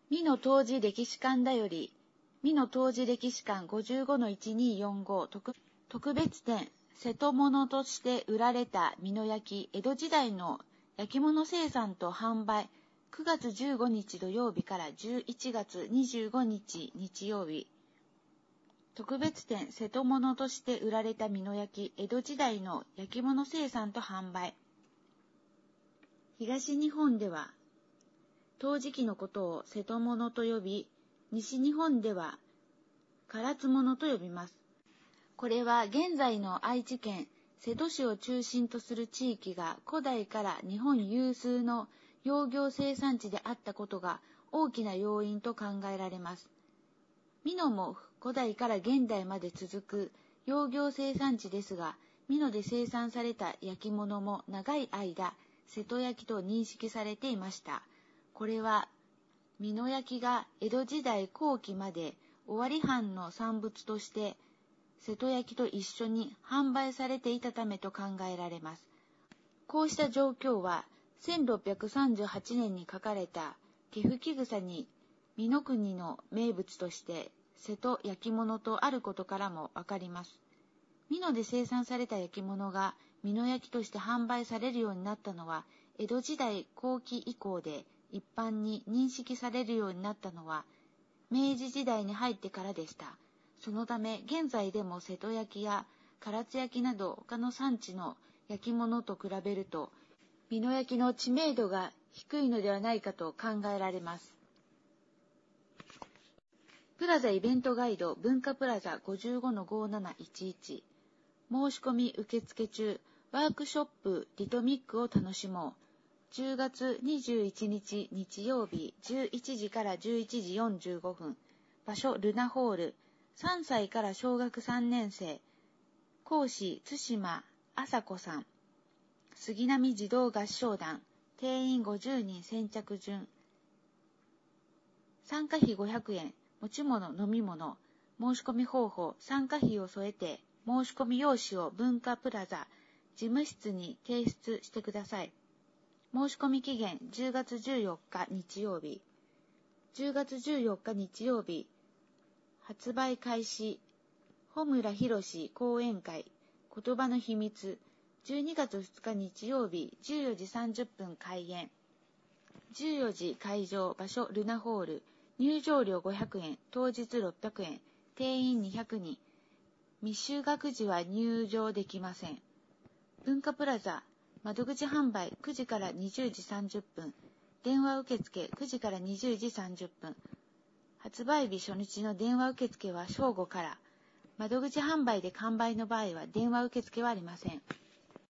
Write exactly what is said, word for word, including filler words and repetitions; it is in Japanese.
美濃当時歴史館だより、美濃当時歴史館 ごじゅうごのいちにーよんご 特, 特別展、瀬戸物として売られた美濃焼、江戸時代の焼き物生産と販売、くがつじゅうごにち土曜日からじゅういちがつにじゅうごにち日曜日。特別展、瀬戸物として売られた美濃焼、江戸時代の焼き物生産と販売。東日本では、陶磁器のことを瀬戸物と呼び、西日本では唐津物と呼びます。これは現在の愛知県瀬戸市を中心とする地域が古代から日本有数の窯業生産地であったことが大きな要因と考えられます。美濃も古代から現代まで続く窯業生産地ですが、美濃で生産された焼き物も長い間瀬戸焼と認識されていました。これは美濃焼が江戸時代後期まで尾張藩の産物として瀬戸焼と一緒に販売されていたためと考えられます。こうした状況はせんろっぴゃくさんじゅうはちねんに書かれた毛吹草に美濃国の名物として瀬戸焼き物とあることからもわかります。美濃で生産された焼き物が美濃焼として販売されるようになったのは江戸時代後期以降で、一般に認識されるようになったのは明治時代に入ってからでした。そのため現在でも瀬戸焼や唐津焼など他の産地の焼き物と比べると美濃焼の知名度が低いのではないかと考えられます。プラザイベントガイド文化プラザ ごじゅうごのごーなないちいち、申し込み受付中、ワークショップリトミックを楽しもう。じゅうがつにじゅういちにち日曜日じゅういちじからじゅういちじよんじゅうごふん。場所ルナホール。さんさいから小学さんねんせい。講師津島麻子さん。杉並児童合唱団。定員ごじゅうにん先着順。参加費ごひゃくえん。持ち物飲み物。申し込み方法。参加費を添えて申し込み用紙を文化プラザ事務室に提出してください。申し込み期限じゅうがつじゅうよっか日曜日。じゅうがつじゅうよっか日曜日。発売開始。穂村博講演会。言葉の秘密。じゅうにがつふつか日曜日じゅうよじさんじゅっぷん開演。じゅうよじ会場。場所ルナホール。入場料ごひゃくえん。当日ろっぴゃくえん。定員にひゃくにん。未就学児は入場できません。文化プラザ。窓口販売くじからにじゅうじさんじゅっぷん。電話受付くじからにじゅうじさんじゅっぷん。発売日初日の電話受付は正午から。窓口販売で完売の場合は電話受付はありません。